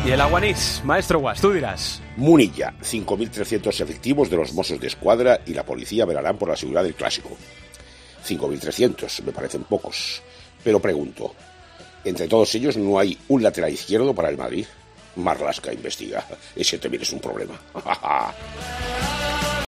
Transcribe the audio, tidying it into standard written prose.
Y el Aguanís, maestro Guas, tú dirás. Munilla, 5.300 efectivos de los Mossos de Escuadra y la policía velarán por la seguridad del Clásico. 5.300, me parecen pocos. Pero pregunto, ¿entre todos ellos no hay un lateral izquierdo para el Madrid? Marlaska investiga. Ese también es un problema.